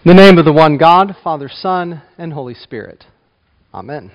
In the name of the one God, Father, Son, and Holy Spirit. Amen.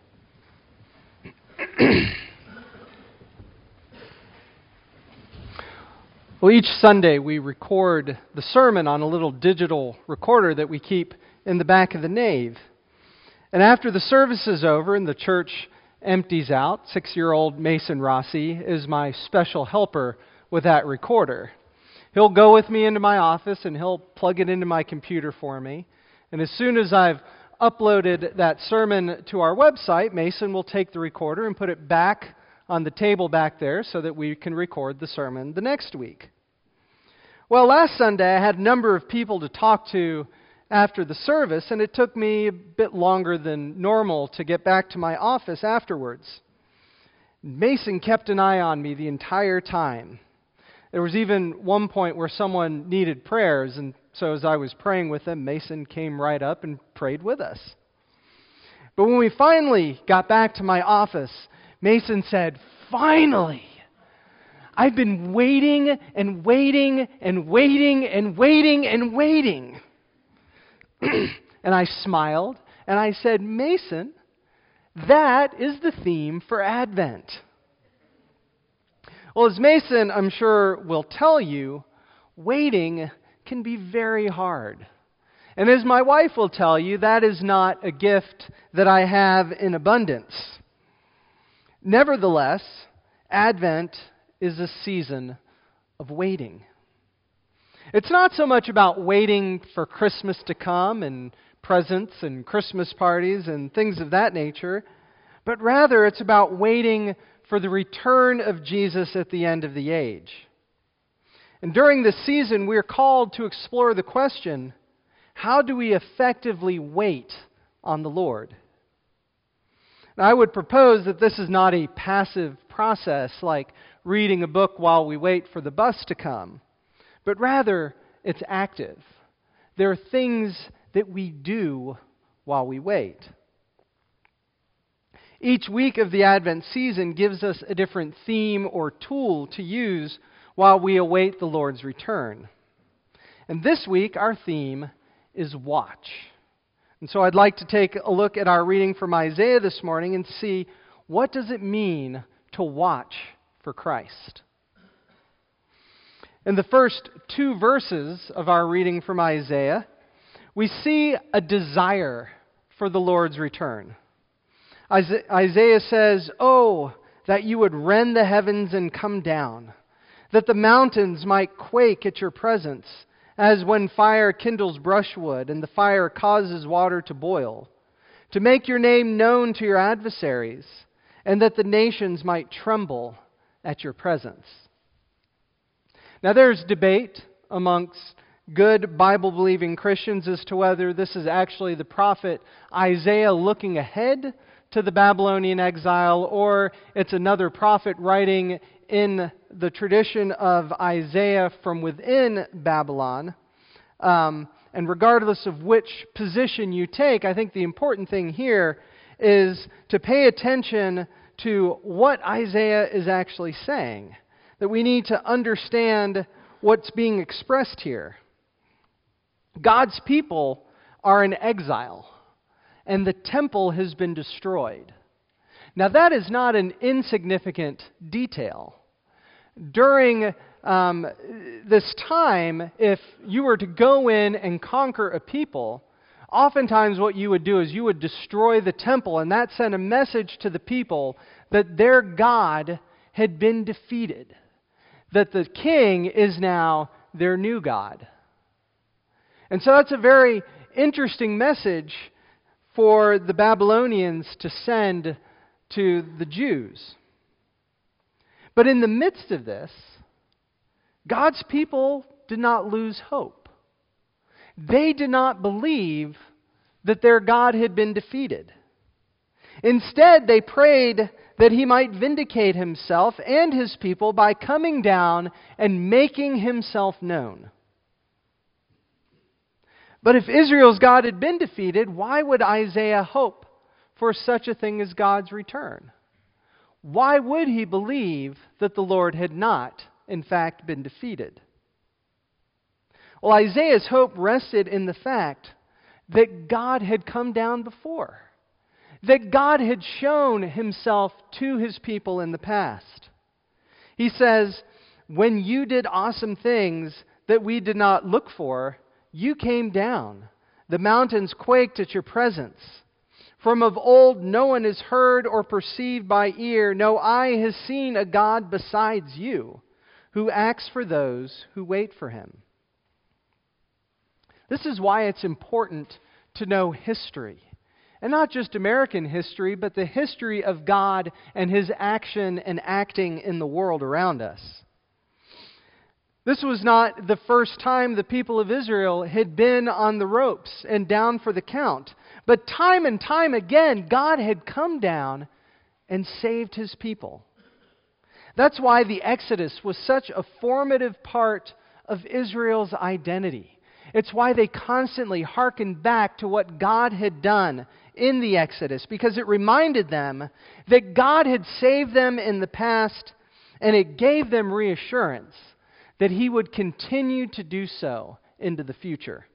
Well, each Sunday we record the sermon on a little digital recorder that we keep in the back of the nave. And after the service is over and the church empties out, 6-year-old Mason Rossi is my special helper with that recorder. He'll go with me into my office and he'll plug it into my computer for me. And as soon as I've uploaded that sermon to our website, Mason will take the recorder and put it back on the table back there so that we can record the sermon the next week. Well, last Sunday I had a number of people to talk to after the service, and it took me a bit longer than normal to get back to my office afterwards. Mason kept an eye on me the entire time. There was even one point where someone needed prayers, and so as I was praying with them, Mason came right up and prayed with us. But when we finally got back to my office, Mason said, "Finally! I've been waiting and waiting and waiting and waiting and waiting." And I smiled, and I said, "Mason, that is the theme for Advent." Well, as Mason, I'm sure, will tell you, waiting can be very hard. And as my wife will tell you, that is not a gift that I have in abundance. Nevertheless, Advent is a season of waiting. It's not so much about waiting for Christmas to come and presents and Christmas parties and things of that nature, but rather it's about waiting for the return of Jesus at the end of the age. And during this season, we're called to explore the question, how do we effectively wait on the Lord? Now, I would propose that this is not a passive process like reading a book while we wait for the bus to come, but rather it's active. There are things that we do while we wait. Each week of the Advent season gives us a different theme or tool to use while we await the Lord's return. And this week, our theme is watch. And so I'd like to take a look at our reading from Isaiah this morning and see, what does it mean to watch for Christ? In the first 2 verses of our reading from Isaiah, we see a desire for the Lord's return. Isaiah says, "Oh, that you would rend the heavens and come down, that the mountains might quake at your presence, as when fire kindles brushwood and the fire causes water to boil, to make your name known to your adversaries, and that the nations might tremble at your presence." Now there's debate amongst good Bible-believing Christians as to whether this is actually the prophet Isaiah looking ahead to the Babylonian exile, or it's another prophet writing in the tradition of Isaiah from within Babylon. And regardless of which position you take, I think the important thing here is to pay attention to what Isaiah is actually saying. That we need to understand what's being expressed here. God's people are in exile, and the temple has been destroyed. Now that is not an insignificant detail. During this time, if you were to go in and conquer a people, oftentimes what you would do is you would destroy the temple, and that sent a message to the people that their God had been defeated, that the king is now their new God. And so that's a very interesting message for the Babylonians to send to the Jews. But in the midst of this, God's people did not lose hope. They did not believe that their God had been defeated. Instead, they prayed that He might vindicate Himself and His people by coming down and making Himself known. But if Israel's God had been defeated, why would Isaiah hope for such a thing as God's return? Why would he believe that the Lord had not, in fact, been defeated? Well, Isaiah's hope rested in the fact that God had come down before, that God had shown himself to his people in the past. He says, when you did awesome things that we did not look for, you came down. The mountains quaked at your presence. From of old no one has heard or perceived by ear, no eye has seen a God besides you, who acts for those who wait for him. This is why it's important to know history. And not just American history, but the history of God and his action and acting in the world around us. This was not the first time the people of Israel had been on the ropes and down for the count. But time and time again, God had come down and saved his people. That's why the Exodus was such a formative part of Israel's identity. It's why they constantly hearkened back to what God had done in the Exodus, because it reminded them that God had saved them in the past, and it gave them reassurance that he would continue to do so into the future.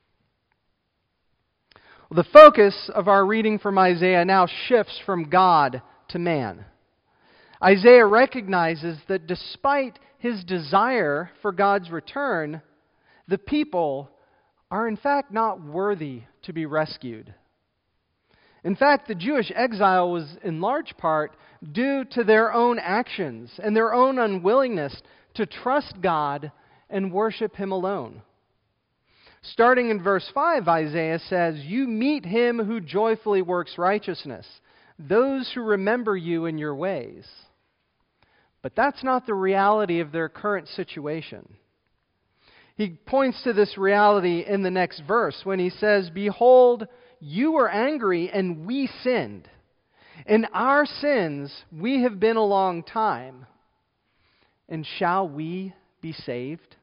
Well, the focus of our reading from Isaiah now shifts from God to man. Isaiah recognizes that despite his desire for God's return, the people are in fact not worthy to be rescued. In fact, the Jewish exile was in large part due to their own actions and their own unwillingness to trust God and worship him alone. Starting in verse 5, Isaiah says, "You meet him who joyfully works righteousness, those who remember you in your ways." But that's not the reality of their current situation. He points to this reality in the next verse when he says, "Behold, you were angry and we sinned. In our sins we have been a long time. And shall we be saved?"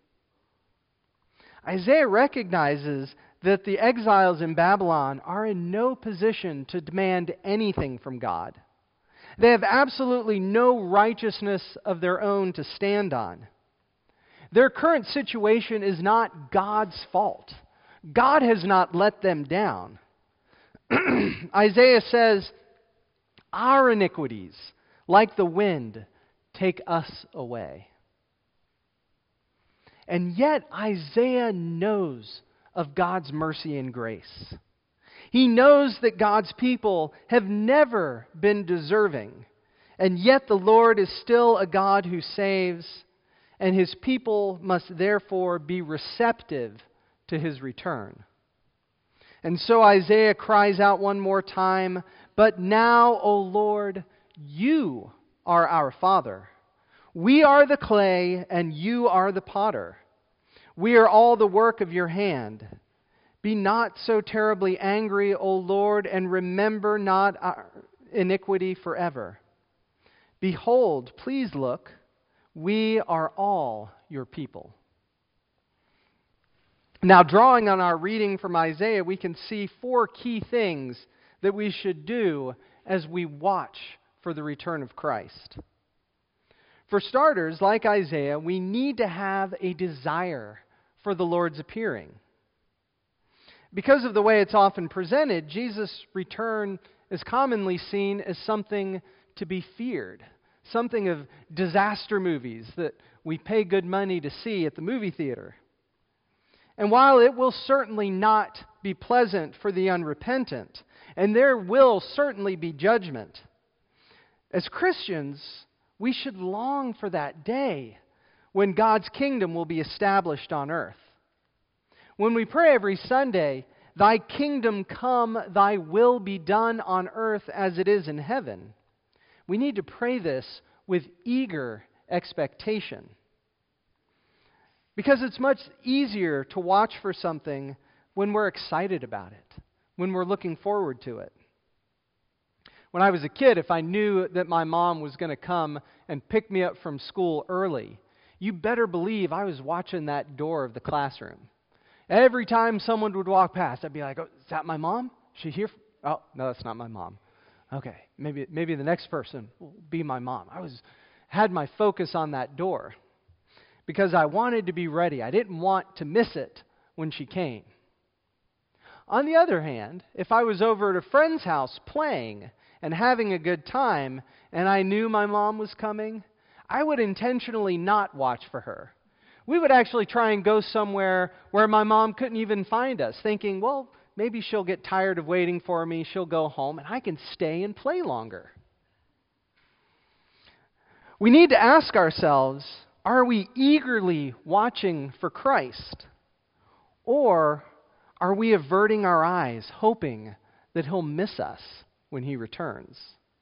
Isaiah recognizes that the exiles in Babylon are in no position to demand anything from God. They have absolutely no righteousness of their own to stand on. Their current situation is not God's fault. God has not let them down. Isaiah says, "Our iniquities, like the wind, take us away." And yet Isaiah knows of God's mercy and grace. He knows that God's people have never been deserving, and yet the Lord is still a God who saves, and his people must therefore be receptive to his return. And so Isaiah cries out one more time, "But now, O Lord, you are our Father. We are the clay, and you are the potter. We are all the work of your hand. Be not so terribly angry, O Lord, and remember not our iniquity forever. Behold, please look, we are all your people." Now, drawing on our reading from Isaiah, we can see 4 key things that we should do as we watch for the return of Christ. For starters, like Isaiah, we need to have a desire for the Lord's appearing. Because of the way it's often presented, Jesus' return is commonly seen as something to be feared, something of disaster movies that we pay good money to see at the movie theater. And while it will certainly not be pleasant for the unrepentant, and there will certainly be judgment, as Christians, we should long for that day when God's kingdom will be established on earth. When we pray every Sunday, "Thy kingdom come, thy will be done on earth as it is in heaven," we need to pray this with eager expectation. Because it's much easier to watch for something when we're excited about it, when we're looking forward to it. When I was a kid, if I knew that my mom was going to come and pick me up from school early, you better believe I was watching that door of the classroom. Every time someone would walk past, I'd be like, "Oh, is that my mom? Is she here? Oh, no, that's not my mom. Okay, maybe the next person will be my mom." I had my focus on that door. because I wanted to be ready. I didn't want to miss it when she came. On the other hand, if I was over at a friend's house playing and having a good time and I knew my mom was coming, I would intentionally not watch for her. We would actually try and go somewhere where my mom couldn't even find us, thinking, well, maybe she'll get tired of waiting for me, she'll go home, and I can stay and play longer. We need to ask ourselves, are we eagerly watching for Christ? Or are we averting our eyes, hoping that He'll miss us when He returns?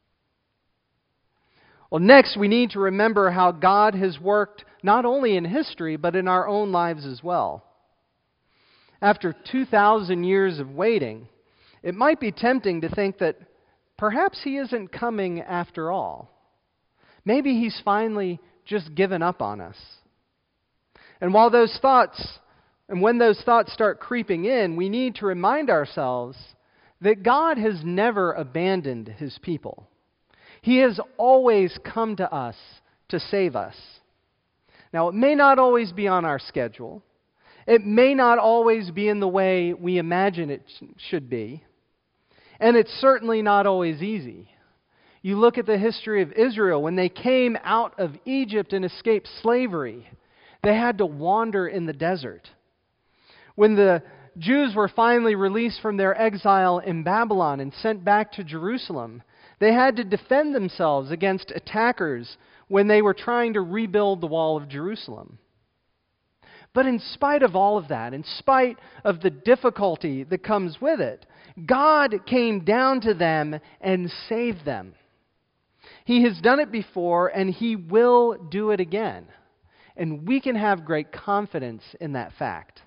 Well, next we need to remember how God has worked not only in history, but in our own lives as well. After 2,000 years of waiting, it might be tempting to think that perhaps He isn't coming after all. Maybe He's finally just given up on us. And when those thoughts start creeping in, we need to remind ourselves that God has never abandoned His people. He has always come to us to save us. Now, it may not always be on our schedule. It may not always be in the way we imagine it should be. And it's certainly not always easy. You look at the history of Israel. When they came out of Egypt and escaped slavery, they had to wander in the desert. When the Jews were finally released from their exile in Babylon and sent back to Jerusalem, they had to defend themselves against attackers when they were trying to rebuild the wall of Jerusalem. But in spite of all of that, in spite of the difficulty that comes with it, God came down to them and saved them. He has done it before, and He will do it again. And we can have great confidence in that fact.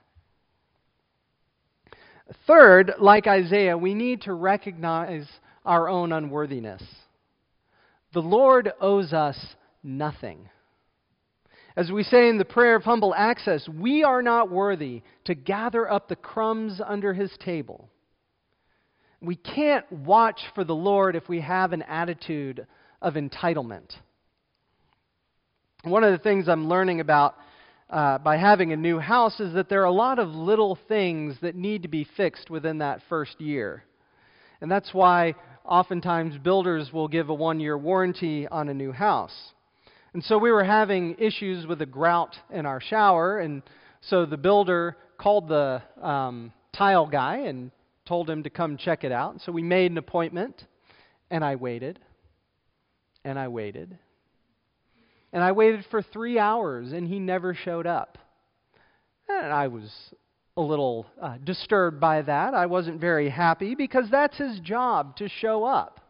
Third, like Isaiah, we need to recognize our own unworthiness. The Lord owes us nothing. As we say in the prayer of humble access, we are not worthy to gather up the crumbs under His table. We can't watch for the Lord if we have an attitude of entitlement. One of the things I'm learning about by having a new house is that there are a lot of little things that need to be fixed within that first year. And that's why oftentimes builders will give a 1-year warranty on a new house. And so we were having issues with a grout in our shower, and so the builder called the tile guy and told him to come check it out. And so we made an appointment, and I waited, and I waited. And I waited for 3 hours, and he never showed up. And I was a little disturbed by that. I wasn't very happy because that's his job, to show up.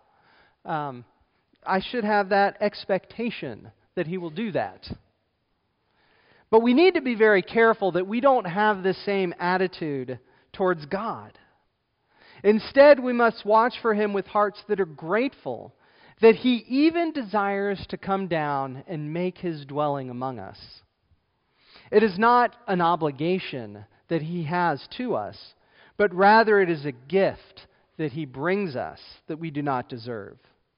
I should have that expectation that he will do that. But we need to be very careful that we don't have the same attitude towards God. Instead, we must watch for Him with hearts that are grateful that He even desires to come down and make His dwelling among us. It is not an obligation that He has to us, but rather it is a gift that He brings us that we do not deserve.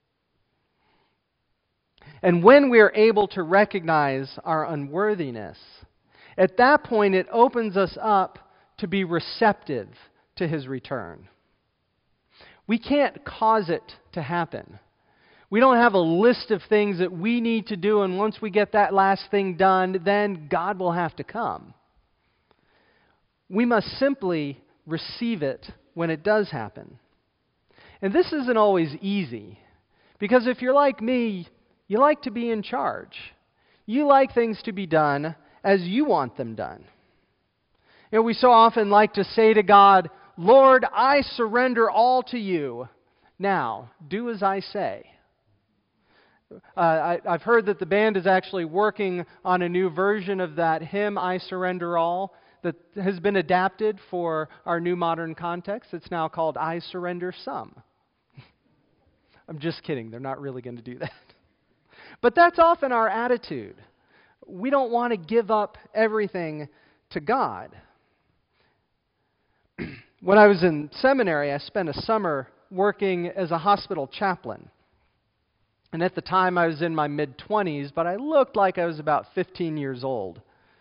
And when we are able to recognize our unworthiness, at that point it opens us up to be receptive to His return. We can't cause it to happen. We don't have a list of things that we need to do, and once we get that last thing done, then God will have to come. We must simply receive it when it does happen. And this isn't always easy, because if you're like me, you like to be in charge. You like things to be done as you want them done. You know, we so often like to say to God, "Lord, I surrender all to you. Now, do as I say." I've heard that the band is actually working on a new version of that hymn, "I Surrender All," that has been adapted for our new modern context. It's now called "I Surrender Some." I'm just kidding. They're not really going to do that. But that's often our attitude. We don't want to give up everything to God. When I was in seminary, I spent a summer working as a hospital chaplain. And at the time, I was in my mid-20s, but I looked like I was about 15 years old.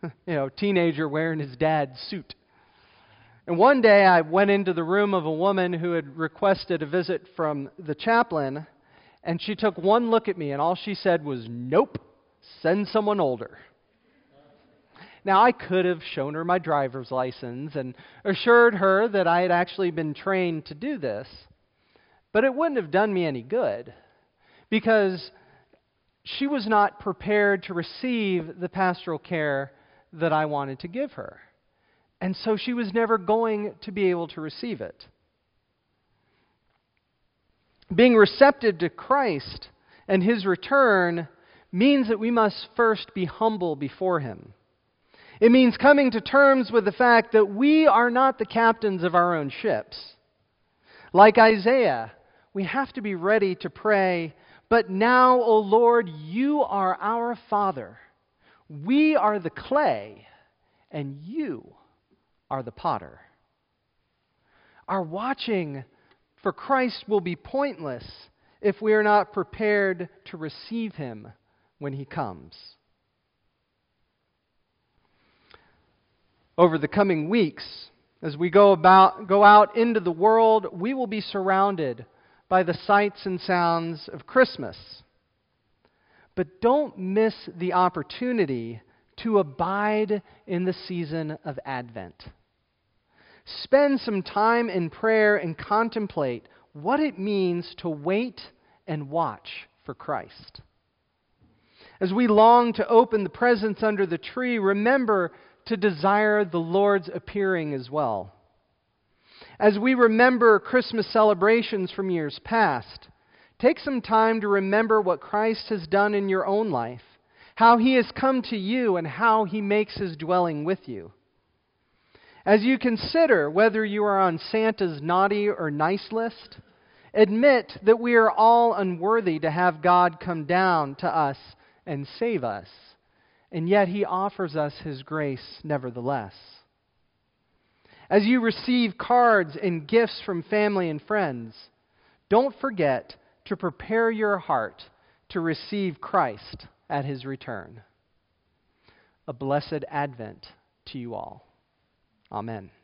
teenager wearing his dad's suit. And one day I went into the room of a woman who had requested a visit from the chaplain, and she took one look at me, and all she said was, "Nope, send someone older." Now, I could have shown her my driver's license and assured her that I had actually been trained to do this, but it wouldn't have done me any good because she was not prepared to receive the pastoral care that I wanted to give her. And so she was never going to be able to receive it. Being receptive to Christ and His return means that we must first be humble before Him. It means coming to terms with the fact that we are not the captains of our own ships. Like Isaiah, we have to be ready to pray, "But now, O Lord, you are our Father. We are the clay, and you are the potter." Our watching for Christ will be pointless if we are not prepared to receive Him when He comes. Over the coming weeks, as we go out into the world, we will be surrounded by the sights and sounds of Christmas. But don't miss the opportunity to abide in the season of Advent. Spend some time in prayer and contemplate what it means to wait and watch for Christ. As we long to open the presents under the tree, remember to desire the Lord's appearing as well. As we remember Christmas celebrations from years past, take some time to remember what Christ has done in your own life, how He has come to you, and how He makes His dwelling with you. As you consider whether you are on Santa's naughty or nice list, admit that we are all unworthy to have God come down to us and save us, and yet He offers us His grace nevertheless. As you receive cards and gifts from family and friends, don't forget to prepare your heart to receive Christ at His return. A blessed Advent to you all. Amen.